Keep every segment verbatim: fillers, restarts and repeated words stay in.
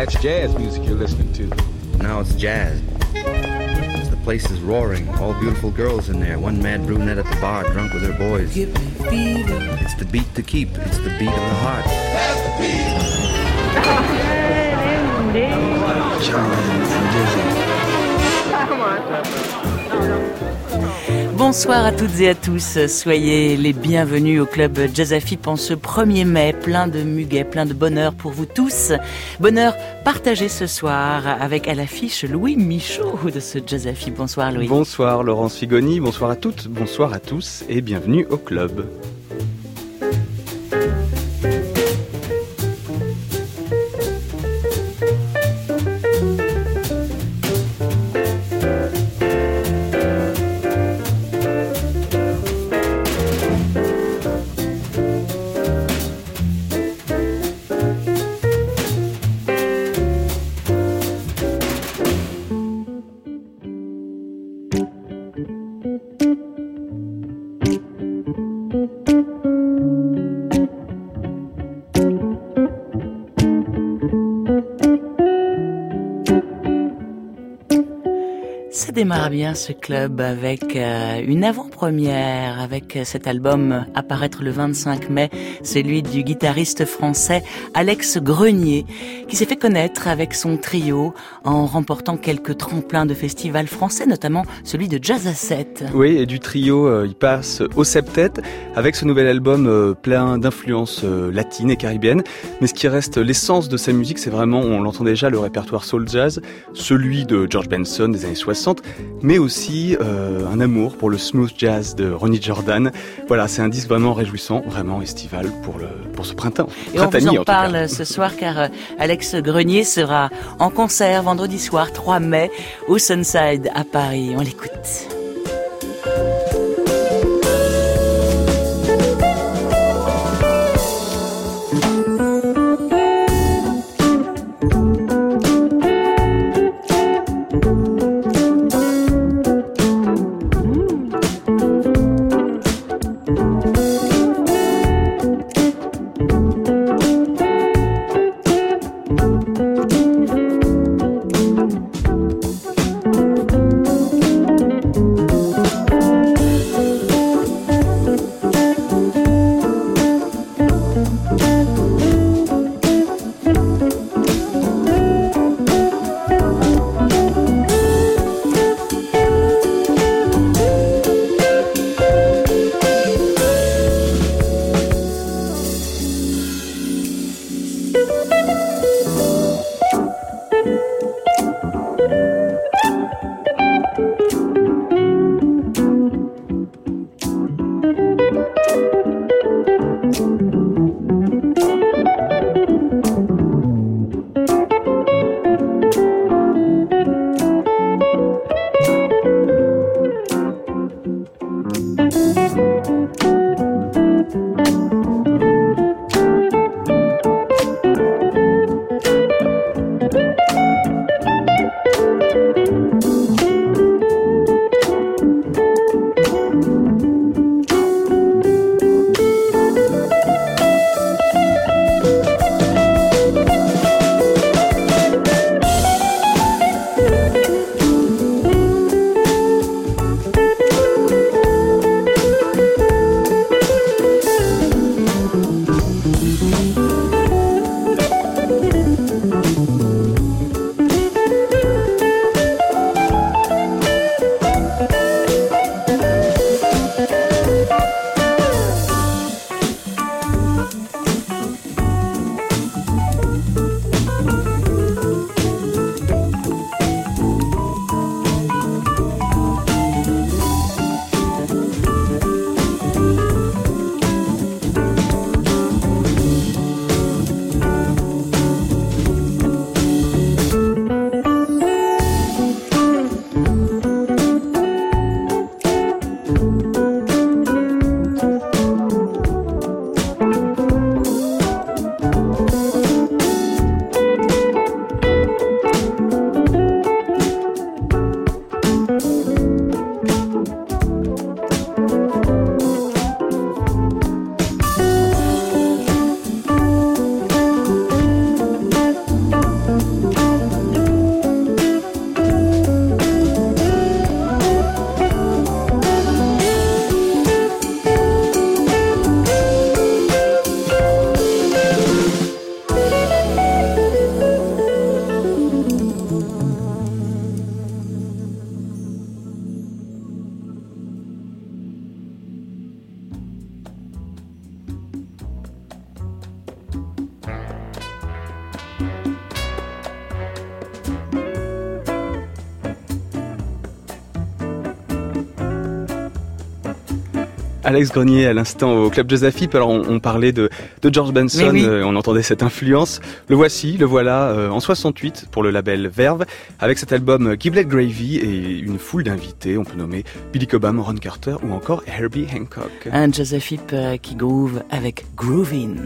That's jazz music you're listening to. Now it's jazz. The place is roaring. All beautiful girls in there. One mad brunette at the bar, drunk with her boys. Give me fever. It's the beat to keep. It's the beat of the heart. That's the beat. Bonsoir à toutes et à tous, soyez les bienvenus au club Jazz Afip en ce premier mai, plein de muguet, plein de bonheur pour vous tous. Bonheur partagé ce soir avec à l'affiche Louis Michaud de ce Jazz Afip. Bonsoir Louis. Bonsoir Laurence Figoni, bonsoir à toutes, bonsoir à tous et bienvenue au club. Ça démarre bien ce club avec euh, une avant-première, avec cet album à paraître le vingt-cinq mai, celui du guitariste français Alex Grenier, qui s'est fait connaître avec son trio en remportant quelques tremplins de festivals français, notamment celui de Jazz à sept. Oui, et du trio, euh, il passe au septet avec ce nouvel album euh, plein d'influences euh, latines et caribéennes. Mais ce qui reste l'essence de sa musique, c'est vraiment, on l'entend déjà, le répertoire soul jazz, celui de George Benson des années soixante, mais aussi euh, un amour pour le smooth jazz de Ronnie Jordan. Voilà, c'est un disque vraiment réjouissant, vraiment estival pour le pour ce printemps. Et on vous en parle ce soir car euh, Alex Grenier sera en concert vendredi soir trois mai au Sunside à Paris. On l'écoute. Alex Grenier à l'instant au Club Josaphipe. Alors on, on parlait de, de George Benson, oui. euh, on entendait cette influence. Le voici, le voilà euh, en soixante-huit pour le label Verve avec cet album Giblet Gravy et une foule d'invités. On peut nommer Billy Cobham, Ron Carter ou encore Herbie Hancock. Un Josaphipe qui groove avec Groovin'.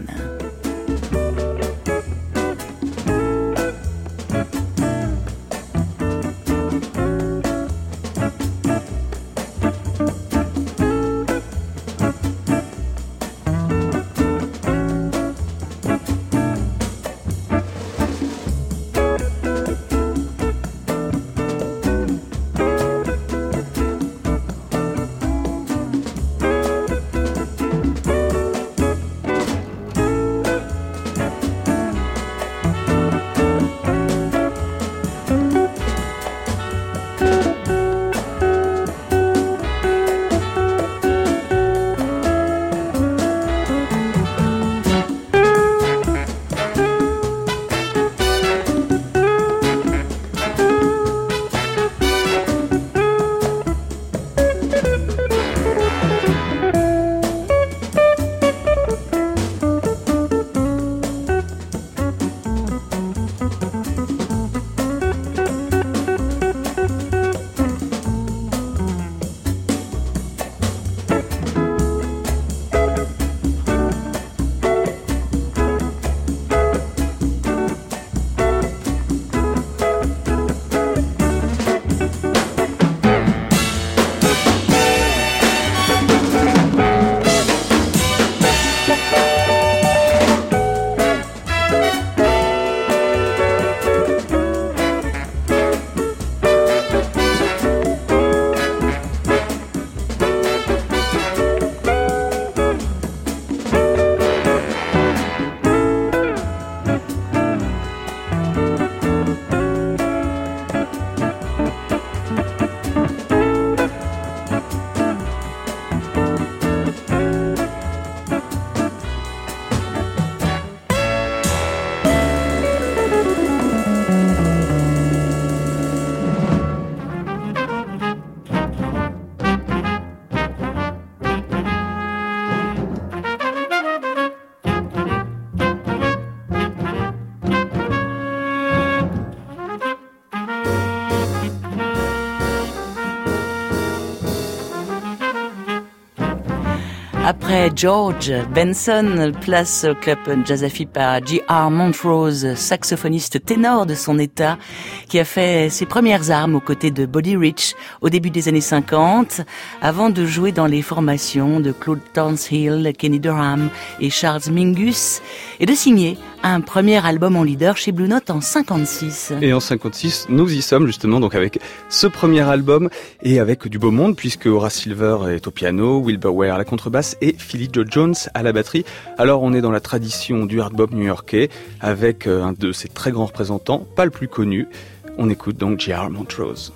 Après George Benson, place au Club Josaphipe à J R Montrose, saxophoniste ténor de son état, qui a fait ses premières armes aux côtés de Buddy Rich au début des années cinquante, avant de jouer dans les formations de Claude Townshill, Kenny Dorham et Charles Mingus, et de signer un premier album en leader chez Blue Note en cinquante-six. Et en cinquante-six, nous y sommes justement donc avec ce premier album et avec du beau monde puisque Horace Silver est au piano, Wilbur Ware à la contrebasse et Philly Joe Jones à la batterie. Alors on est dans la tradition du hard bop new-yorkais avec un de ses très grands représentants, pas le plus connu. On écoute donc J R Montrose.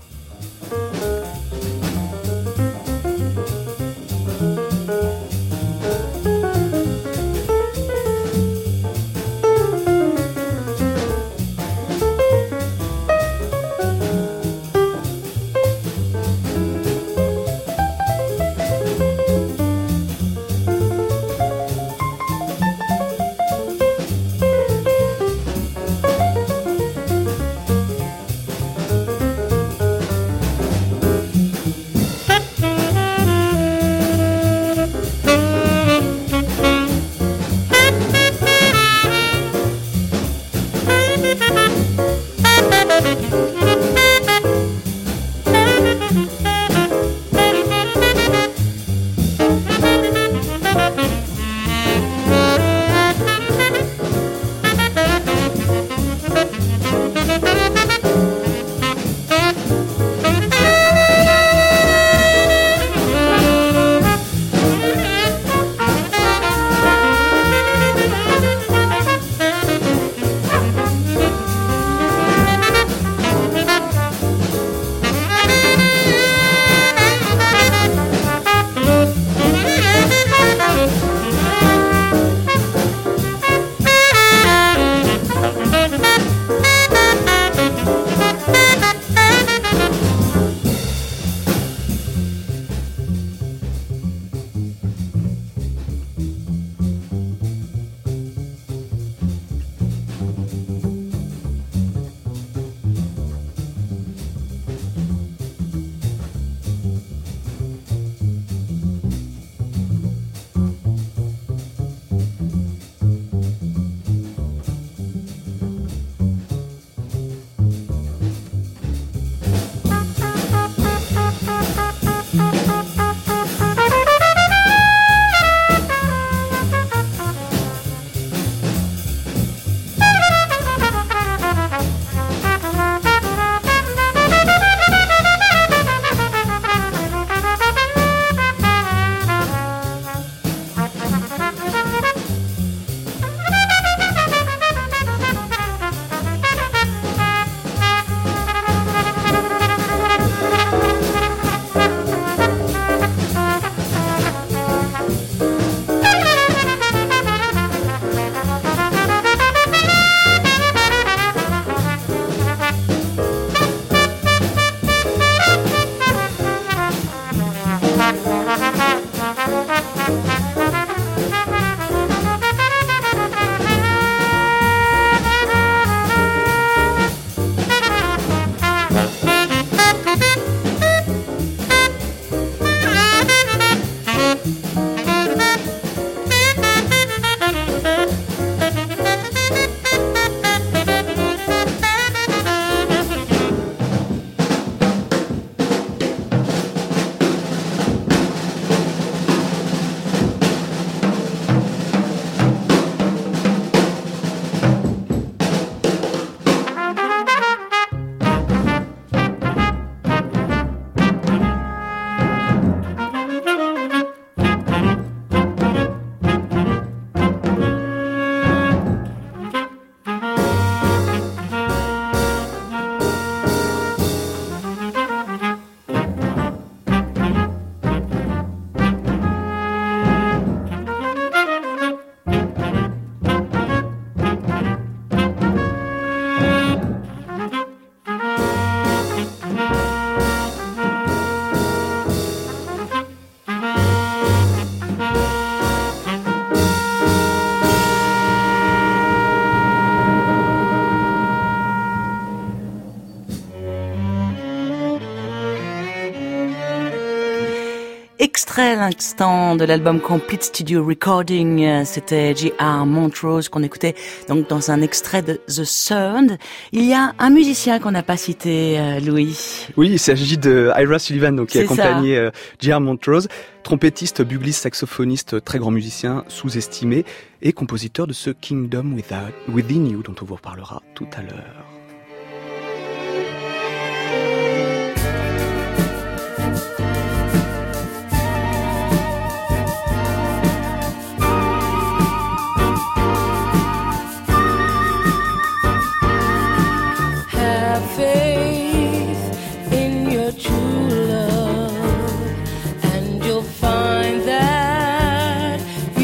extrait à l'instant de l'album Complete Studio Recording. C'était J R Montrose qu'on écoutait donc dans un extrait de The Sound. Il y a un musicien qu'on n'a pas cité, euh, Louis. Oui, il s'agit de Ira Sullivan, donc qui a accompagné euh, J R Montrose, trompettiste, bugliste, saxophoniste, très grand musicien, sous-estimé, et compositeur de ce Kingdom Without, Within You dont on vous reparlera tout à l'heure.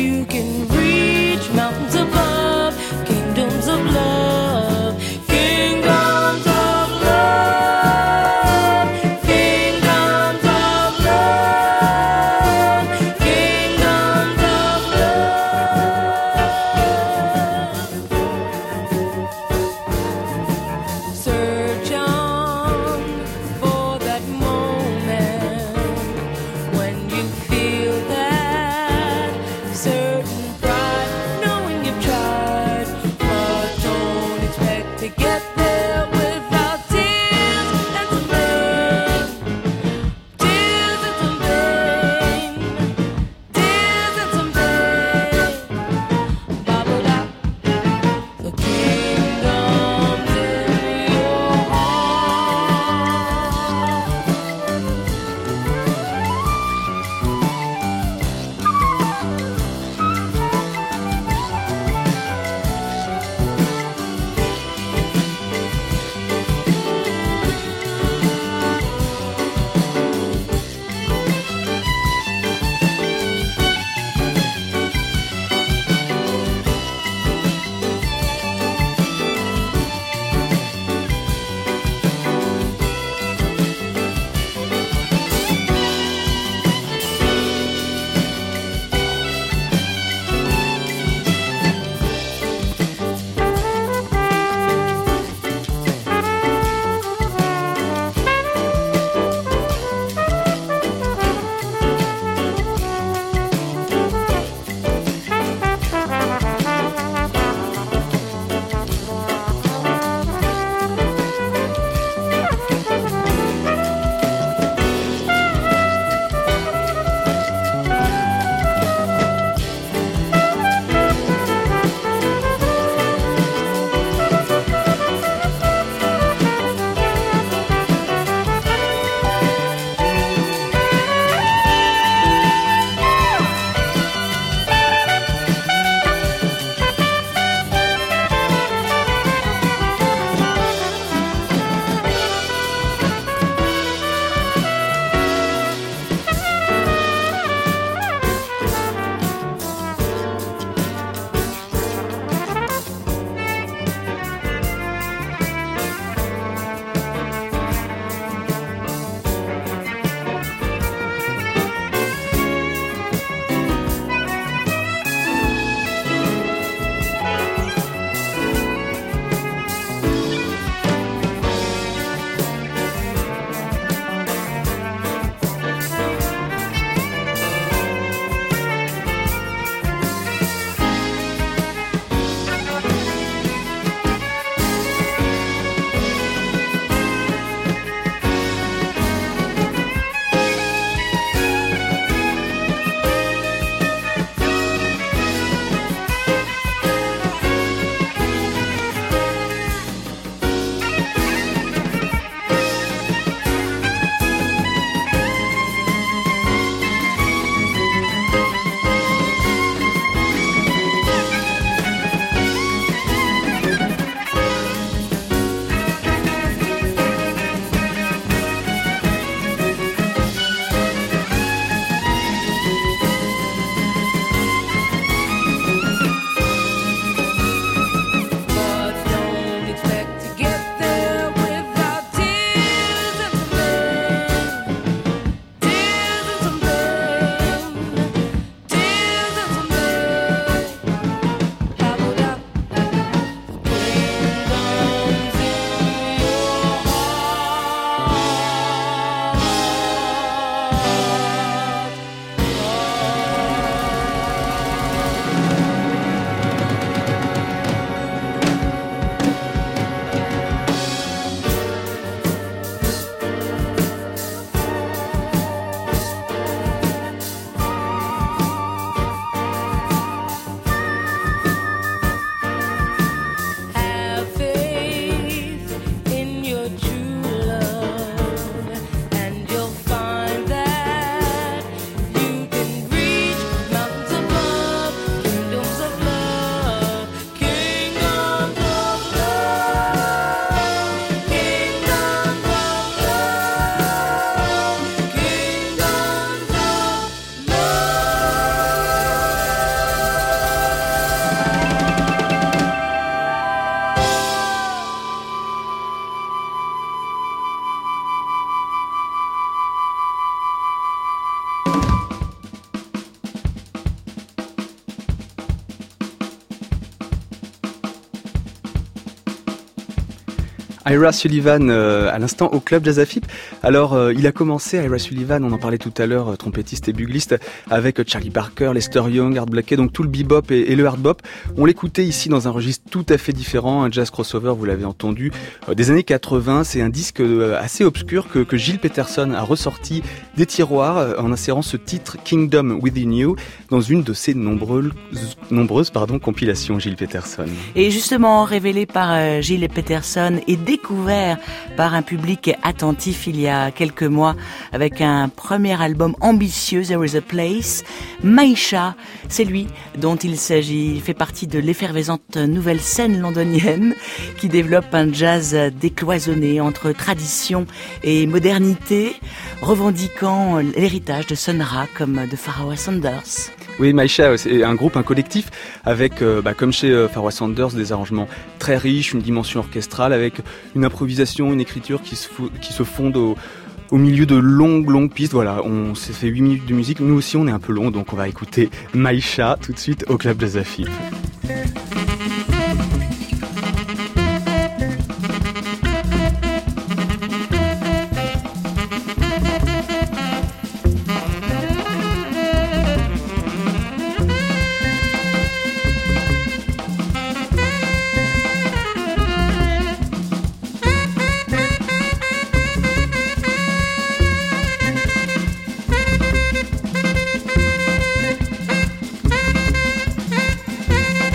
Mountains above, kingdoms of love, king Ira Sullivan euh, à l'instant au Club Jazz Afip. Alors euh, il a commencé, Ira Sullivan, on en parlait tout à l'heure, euh, trompettiste et bugliste, avec euh, Charlie Parker, Lester Young, Art Blakey, donc tout le bebop et, et le hard bop. On l'écoutait ici dans un registre tout à fait différent, un jazz crossover, vous l'avez entendu, euh, des années quatre-vingts. C'est un disque euh, assez obscur que, que Gil Peterson a ressorti des tiroirs euh, en insérant ce titre Kingdom Within You dans une de ses nombreuses, nombreuses pardon, compilations, Gil Peterson. Et justement révélé par euh, Gil Peterson et découvert par un public attentif il y a quelques mois avec un premier album ambitieux, There is a Place. Maïcha, c'est lui dont il s'agit. Il fait partie de l'effervescente nouvelle scène londonienne qui développe un jazz décloisonné entre tradition et modernité, revendiquant l'héritage de Sun Ra comme de Pharoah Sanders. Oui, Maïcha, c'est un groupe, un collectif, avec, euh, bah, comme chez euh, Pharoah Sanders, des arrangements très riches, une dimension orchestrale, avec une improvisation, une écriture qui se, fou- qui se fonde au, au milieu de longues, longues pistes. Voilà, on s'est fait huit minutes de musique. Nous aussi, on est un peu long, donc on va écouter Maïcha tout de suite au Club Jazz Afip. Thank you.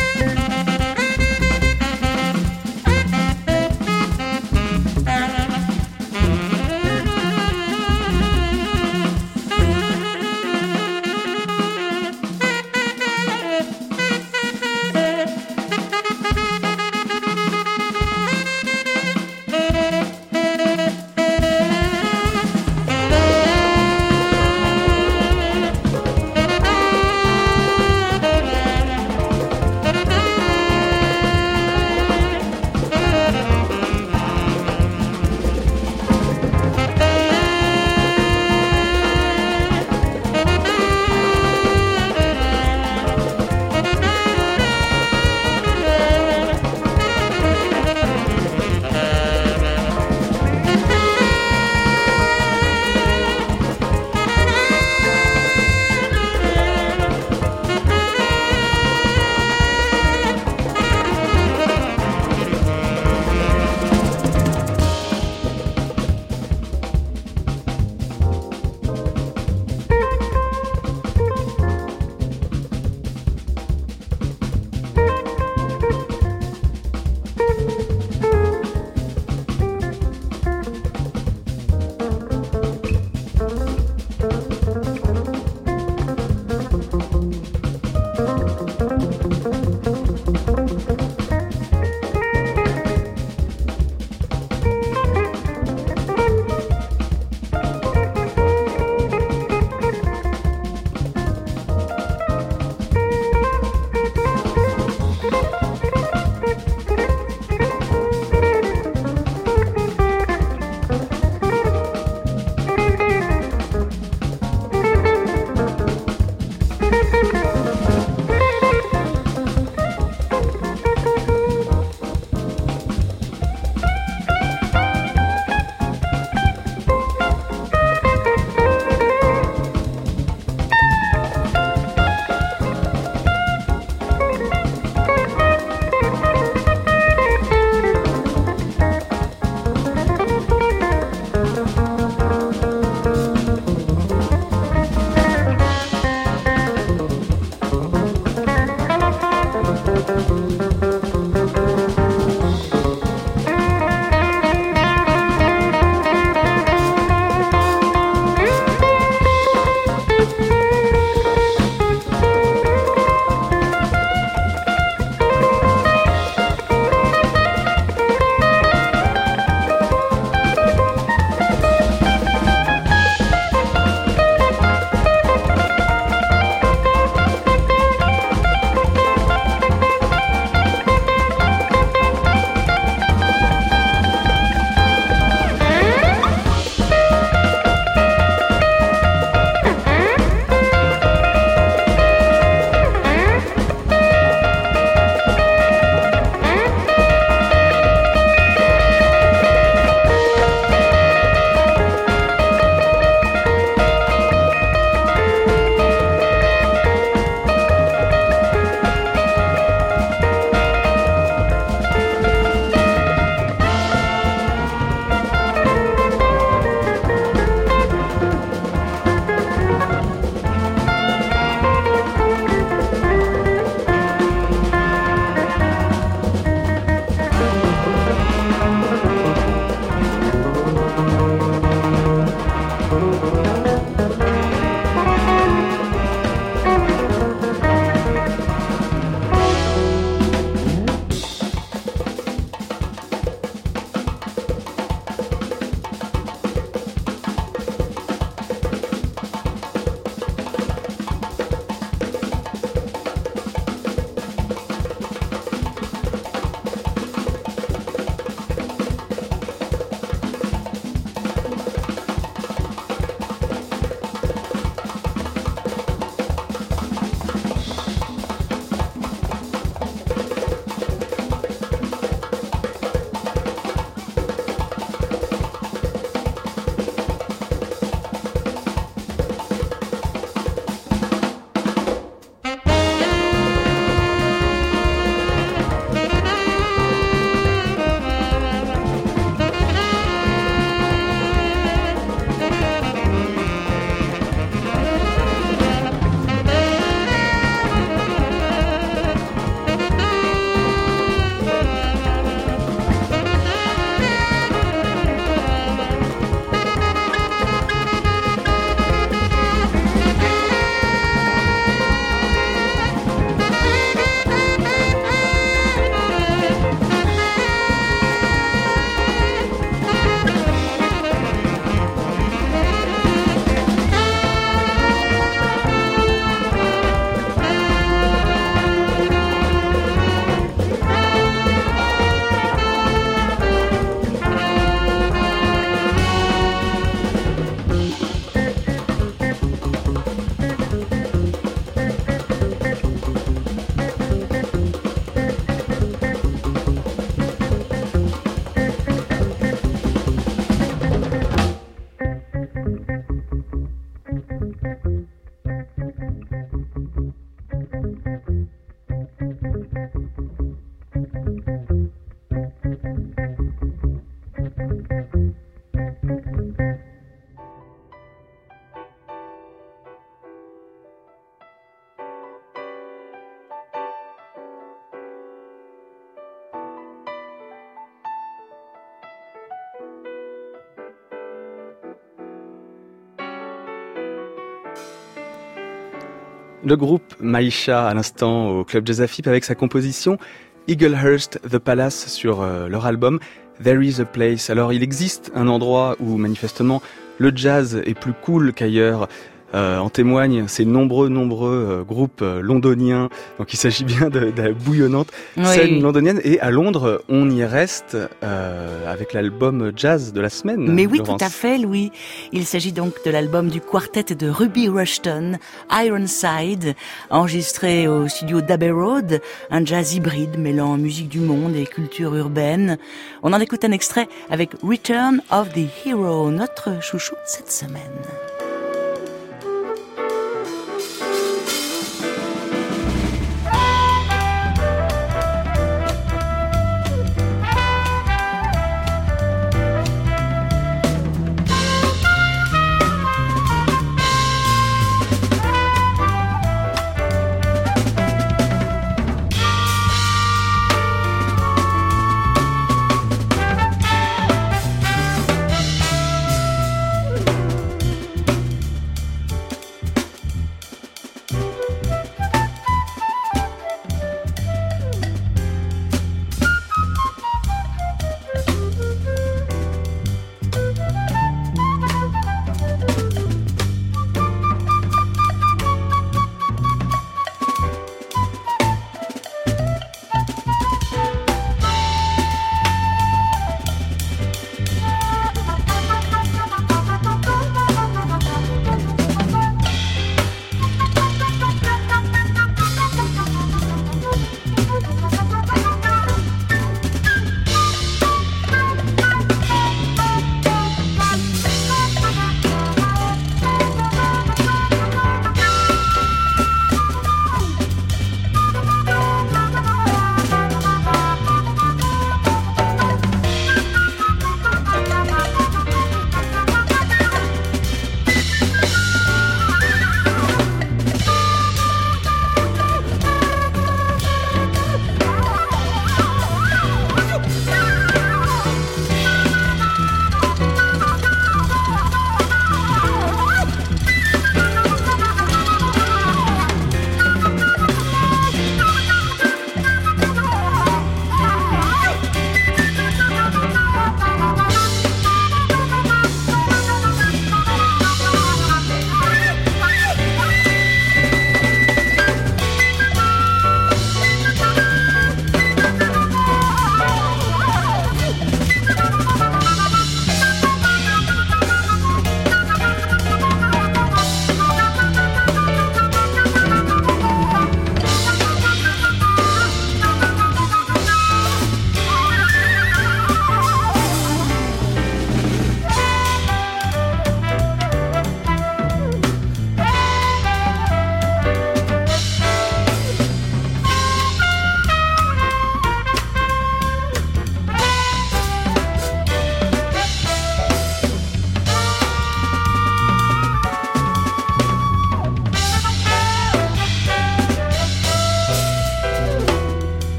Le groupe Maïcha à l'instant au Club Jazz Afip avec sa composition Eaglehurst The Palace sur euh, leur album There Is a Place. Alors il existe un endroit où manifestement le jazz est plus cool qu'ailleurs. Euh, en témoignent ces nombreux, nombreux euh, groupes euh, londoniens. Donc il s'agit bien de, de la bouillonnante Oui. scène londonienne. Et à Londres, on y reste euh, avec l'album jazz de la semaine. Mais oui, Laurence. tout à fait, Louis. Il s'agit donc de l'album du quartet de Ruby Rushton, Ironside, enregistré au studio d'Abbey Road, un jazz hybride mêlant musique du monde et culture urbaine. On en écoute un extrait avec Return of the Hero, notre chouchou cette semaine.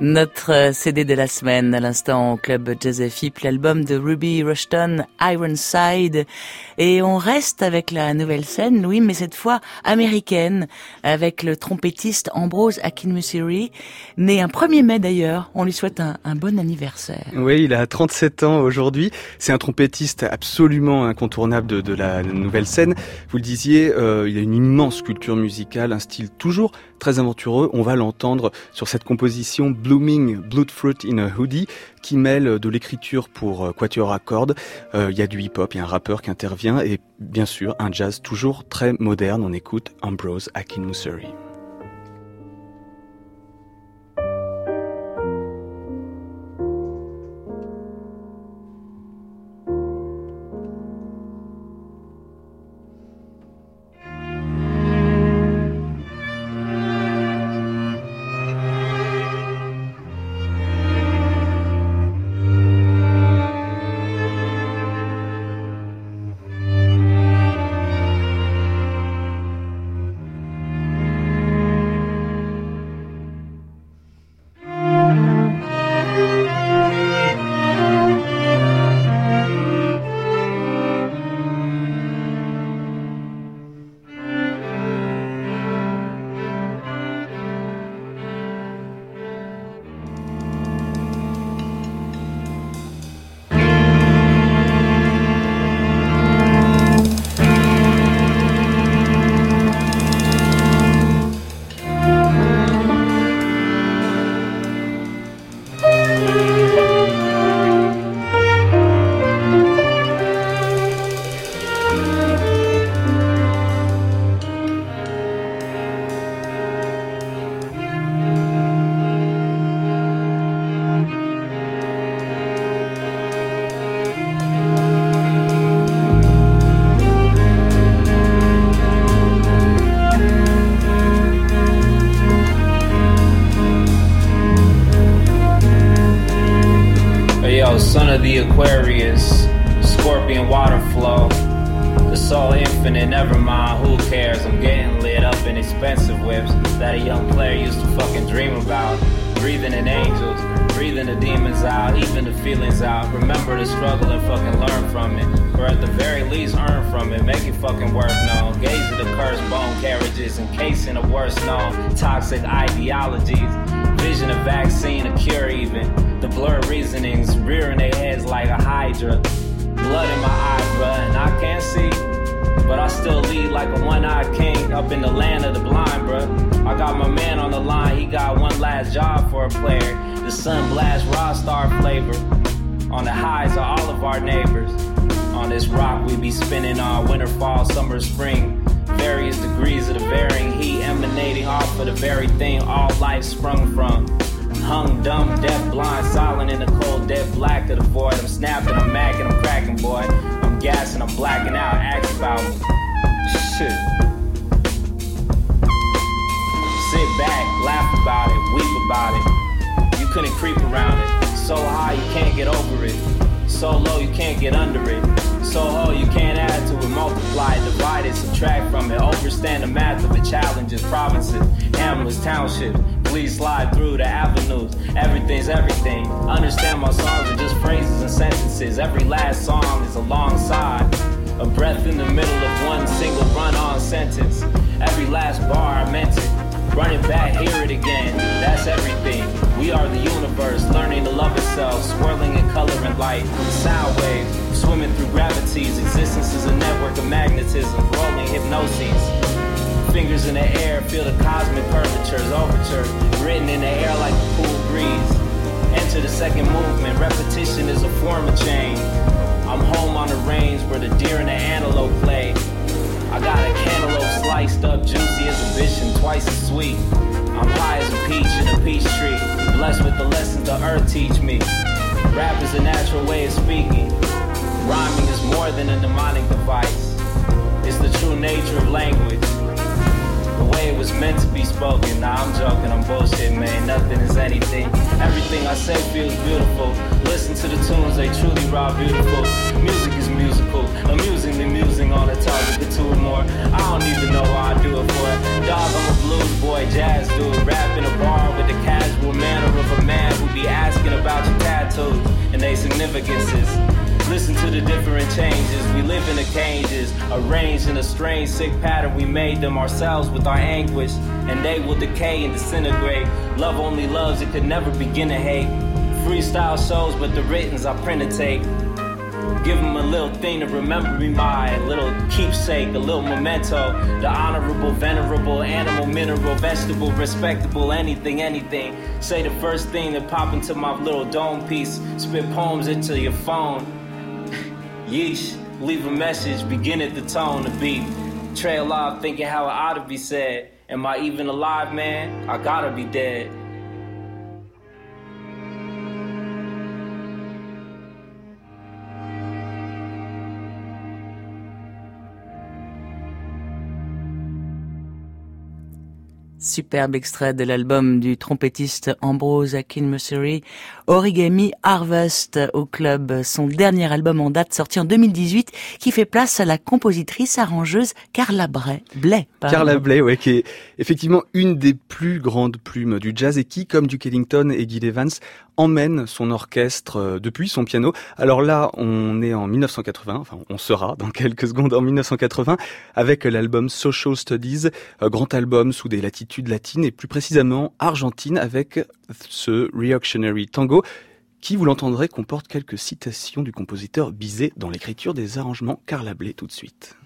Notre C D de la semaine, à l'instant au Club Jazz F I P, l'album de Ruby Rushton, Ironside. Et on reste avec la nouvelle scène, Louis, mais cette fois américaine, avec le trompettiste Ambrose Akinmusire, né un premier mai d'ailleurs. On lui souhaite un, un bon anniversaire. Oui, il a trente-sept ans aujourd'hui. C'est un trompettiste absolument incontournable de, de la nouvelle scène. Vous le disiez, euh, il a une immense culture musicale, un style toujours très aventureux. On va l'entendre sur cette composition Blooming Bloodfruit in a Hoodie, qui mêle de l'écriture pour quatuor à cordes. Euh, il y a du hip-hop, il y a un rappeur qui intervient et bien sûr un jazz toujours très moderne. On écoute Ambrose Akinmusire. Son of the Aquarius, Scorpion water flow, the soul infinite, never mind, who cares? I'm getting lit up in expensive whips that a young player used to fucking dream about. Breathing in angels, breathing the demons out, even the feelings out. Remember the struggle and fucking learn from it, or at the very least earn from it, make it fucking worth known. Gaze at the cursed bone carriages, encasing the worst known toxic ideologies. Vision a vaccine, a cure even. The blurred reasonings rearing their heads like a hydra. Blood in my eye, bruh, and I can't see, but I still lead like a one-eyed king up in the land of the blind, bruh. I got my man on the line, he got one last job for a player. The sun blast raw star flavor on the highs of all of our neighbors. On this rock we be spinning all winter, fall, summer, spring. Various degrees of the varying heat emanating off of the very thing all life sprung from. Hung, dumb, deaf, blind, silent in the cold, dead black of the void. I'm snapping, I'm macking, I'm cracking, boy. I'm gassing, I'm blacking out, ask about me. Shit. Sit back, laugh about it, weep about it. You couldn't creep around it. So high you can't get over it. So low you can't get under it. So whole you can't add to it, multiply, divide it, subtract from it. Overstand the math of the challenges, provinces, hamlets, townships. Please slide through the avenues. Everything's everything. Understand my songs are just phrases and sentences. Every last song is alongside a breath in the middle of one single run-on sentence. Every last bar I meant it. Run it back, hear it again. That's everything. We are the universe, learning to love itself, swirling in color and light. Sound waves, swimming through gravities. Existence is a network of magnetism, rolling hypnoses. Fingers in the air, feel the cosmic curvatures, overture, written in the air like a cool breeze. Enter the second movement, repetition is a form of change. I'm home on the range where the deer and the antelope play. I got a cantaloupe sliced up, juicy as a vision, twice as sweet. I'm high as a peach in a peach tree, blessed with the lessons the earth teach me. Rap is a natural way of speaking. Rhyming is more than a mnemonic device. It's the true nature of language. The way it was meant to be spoken. Nah, I'm joking, I'm bullshit, man. Nothing is anything. Everything I say feels beautiful. Listen to the tunes, they truly raw beautiful. Music is musical, amusingly musing on a topic or two or more. I don't even know why I do it for it. Dog, I'm a blues boy, jazz dude. Rap in a bar with the casual manner of a man changes. We live in the cages, arranged in a strange, sick pattern. We made them ourselves with our anguish, and they will decay and disintegrate. Love only loves, it could never begin to hate. Freestyle shows, but the writtens I print to take. Give them a little thing to remember me by, a little keepsake, a little memento. The honorable, venerable, animal, mineral, vegetable, respectable, anything, anything. Say the first thing that pop into my little dome piece. Spit poems into your phone. Yeesh, leave a message, begin at the tone, the beat. Trail off thinking how it ought to be said. Am I even alive, man? I gotta be dead. Superbe extrait de l'album du trompettiste Ambrose Akinmusire, Origami Harvest au club, son dernier album en date sorti en deux mille dix-huit qui fait place à la compositrice arrangeuse Carla Bley. Bley pardon. Carla Bley, ouais, qui est effectivement une des plus grandes plumes du jazz et qui, comme Duke Ellington et Gil Evans, emmène son orchestre depuis son piano. Alors là, on est en mille neuf cent quatre-vingts, enfin on sera dans quelques secondes en mille neuf cent quatre-vingts, avec l'album Social Studies, grand album sous des latitudes latines et plus précisément argentines, avec ce Reactionary Tango qui, vous l'entendrez, comporte quelques citations du compositeur Bizet dans l'écriture des arrangements. Carla Bley tout de suite.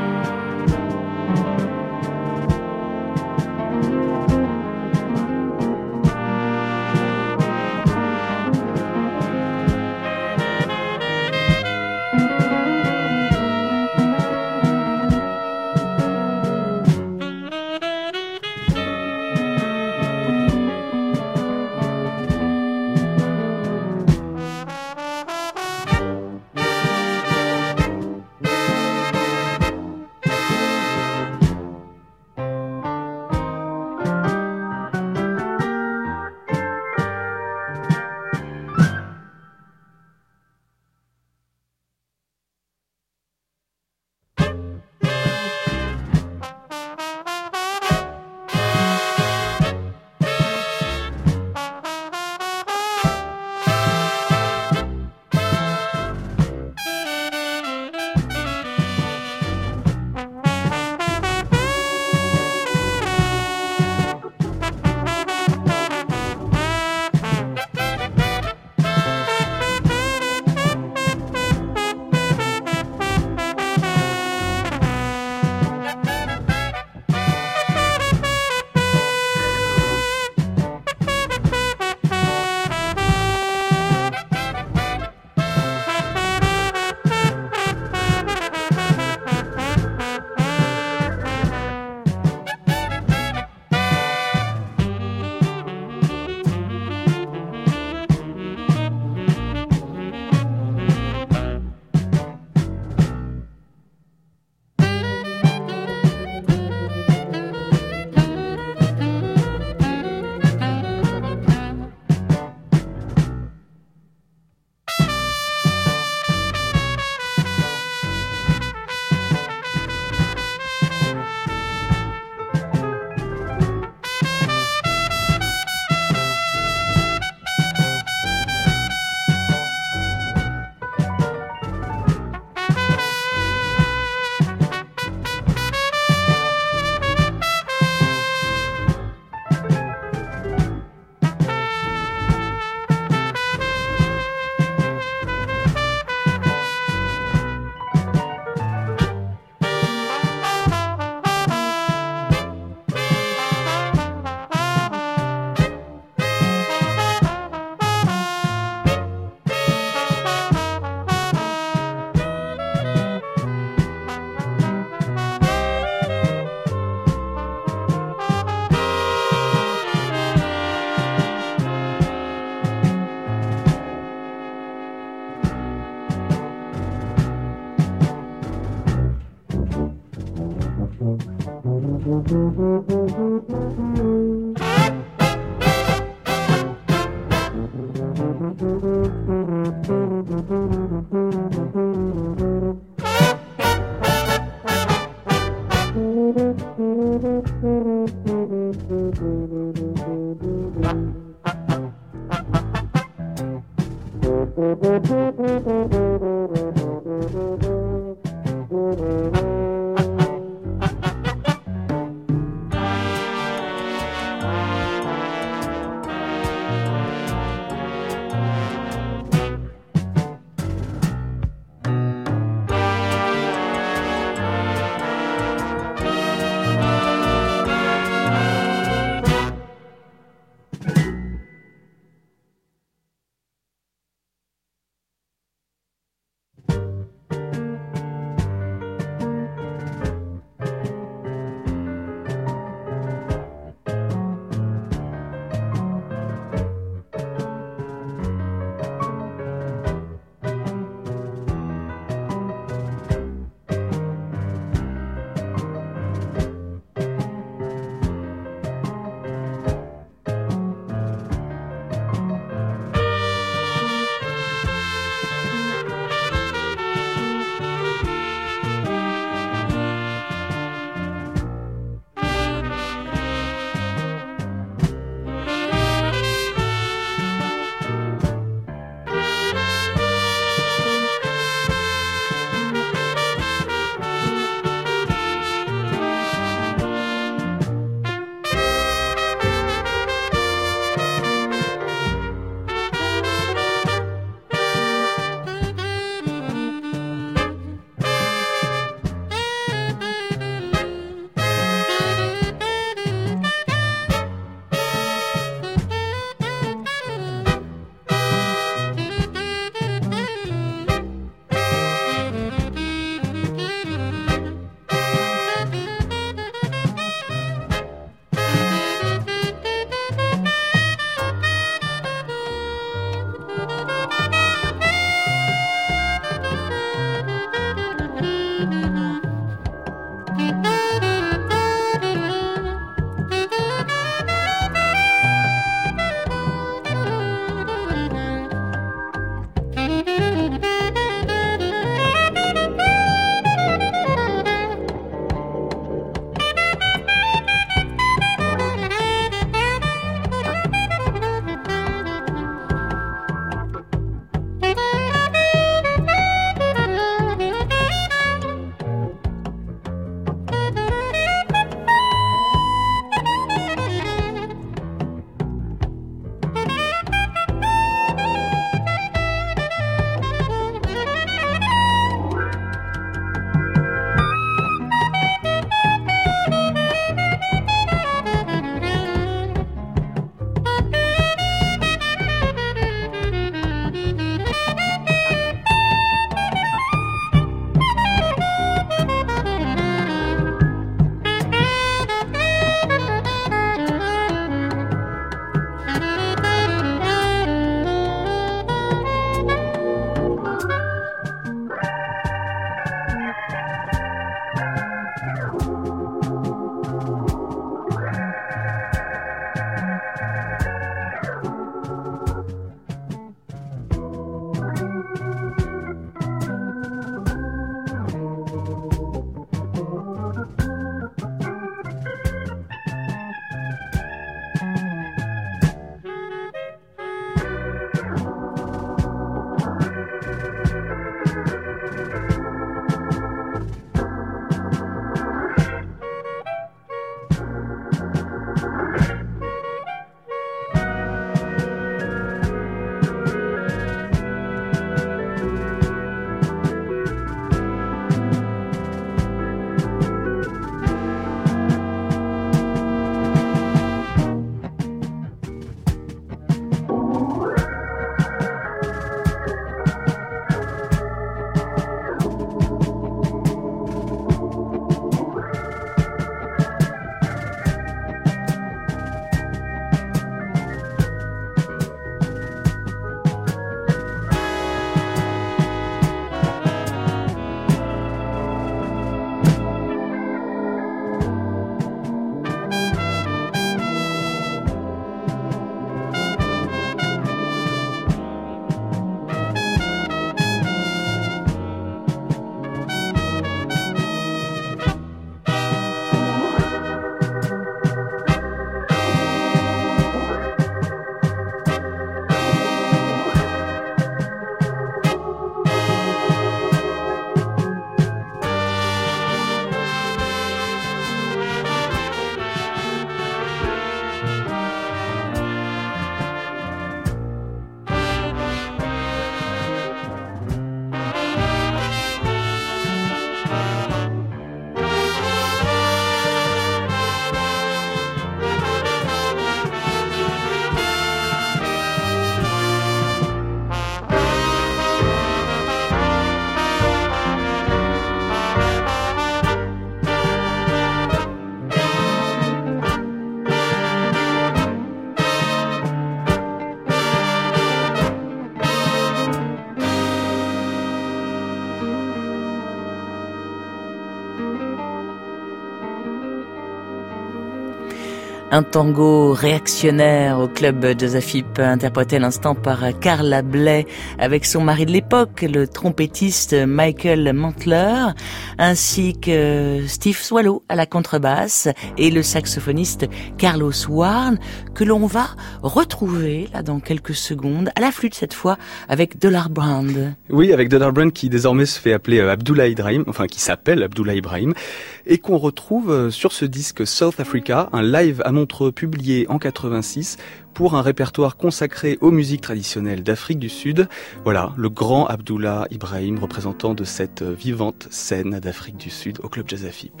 Un tango réactionnaire au club Jazz A F I P, interprété à l'instant par Carla Bley avec son mari de l'époque, le trompettiste Michael Mantler, ainsi que Steve Swallow à la contrebasse et le saxophoniste Carlos Warne, que l'on va retrouver là dans quelques secondes, à la flûte cette fois, avec Dollar Brand. Oui, avec Dollar Brand qui désormais se fait appeler Abdullah Ibrahim, enfin qui s'appelle Abdullah Ibrahim, et qu'on retrouve sur ce disque South Africa, un live à Montreux publié en quatre-vingt-six pour un répertoire consacré aux musiques traditionnelles d'Afrique du Sud. Voilà, le grand Abdullah Ibrahim, représentant de cette vivante scène d'Afrique du Sud au club Jazz A F I P.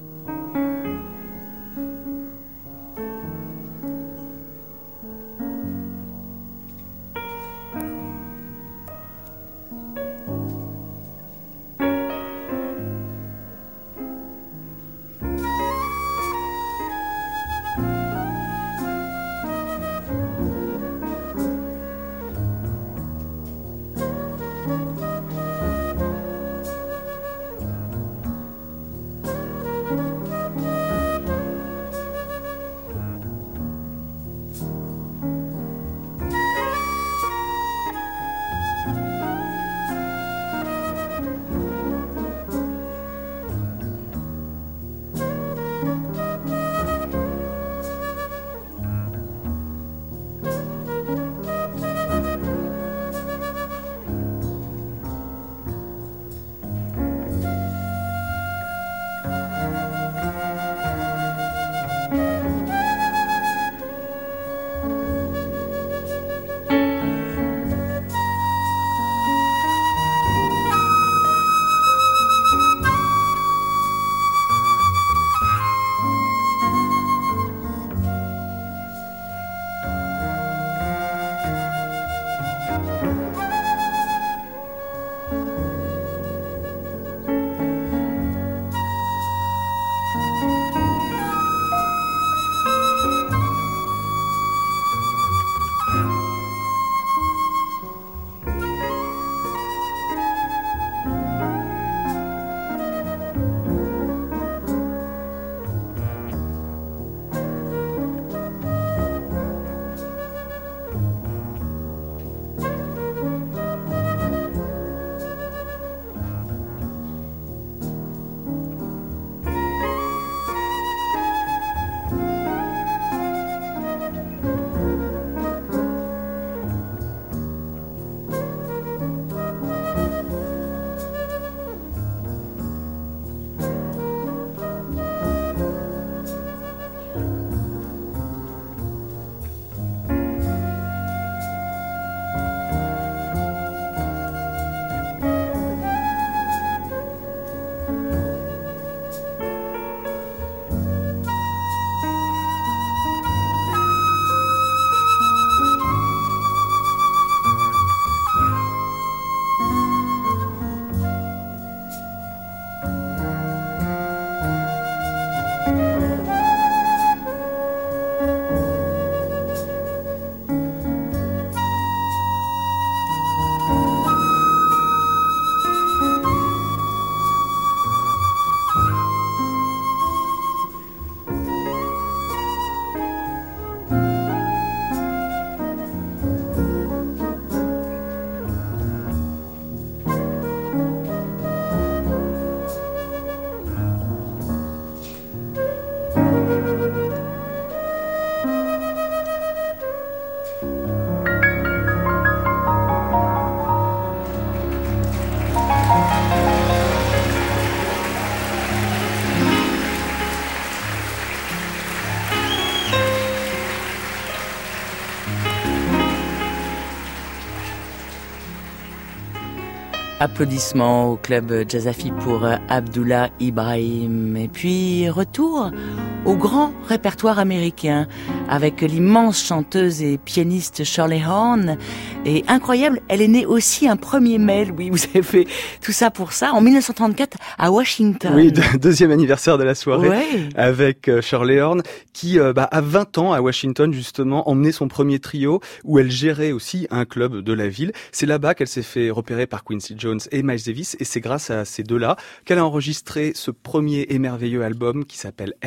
Applaudissements au club Jazz A F I P pour Abdullah Ibrahim. Et puis retour au grand répertoire américain avec l'immense chanteuse et pianiste Shirley Horn. Et incroyable, elle est née aussi un premier mai. Oui, vous avez fait tout ça pour ça en dix-neuf cent trente-quatre à Washington. Oui, deux, deuxième anniversaire de la soirée ouais. avec euh, Shirley Horn qui, euh, bah, à vingt ans à Washington justement, emmenait son premier trio où elle gérait aussi un club de la ville. C'est là-bas qu'elle s'est fait repérer par Quincy Jones et Miles Davis et c'est grâce à ces deux-là qu'elle a enregistré ce premier et merveilleux album qui s'appelle Ambers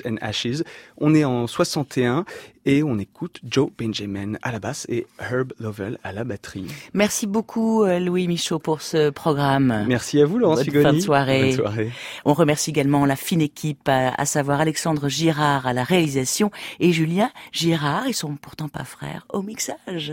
and Ashes. On est en soixante et un et on écoute Joe Benjamin à la basse et Herb Lovell à la batterie. Merci beaucoup Louis Michaud pour ce programme. Merci à vous Laurence Figoni. Bonne fin de soirée. Bonne soirée. On remercie également la fine équipe, à, à savoir Alexandre Girard à la réalisation et Julien Girard, ils sont pourtant pas frères, au mixage.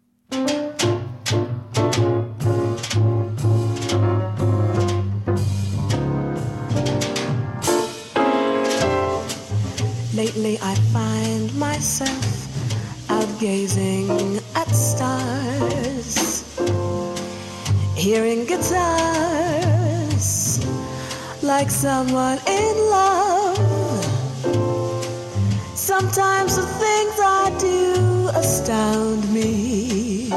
Lately I find myself out gazing at stars, hearing guitars like someone in love. Sometimes the things I do astound me,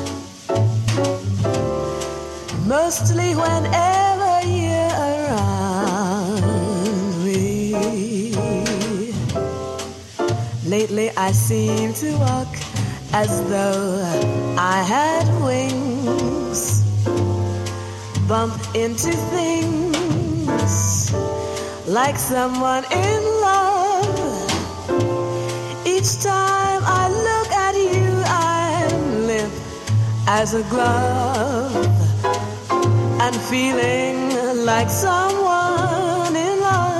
mostly whenever you're around me. Lately I seem to walk as though I had wings, bump into things like someone in love. Each time I look at you, I'm limp as a glove and feeling like someone in love.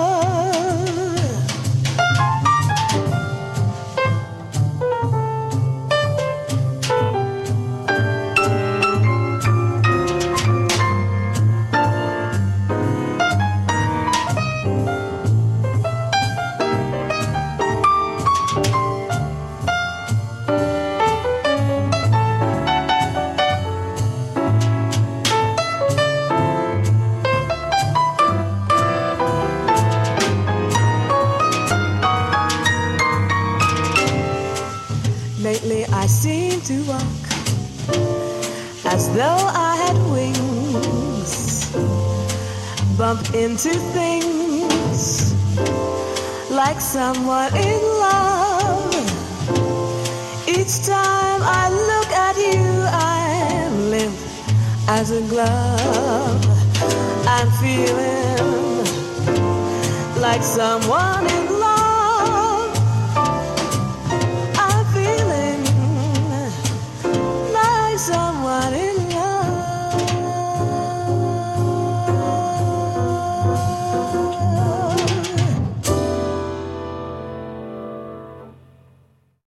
Lately I seem to walk as though I had wings, bump into things like someone in love. Each time I look at you, I'm limp as a glove. I'm feeling like someone in love.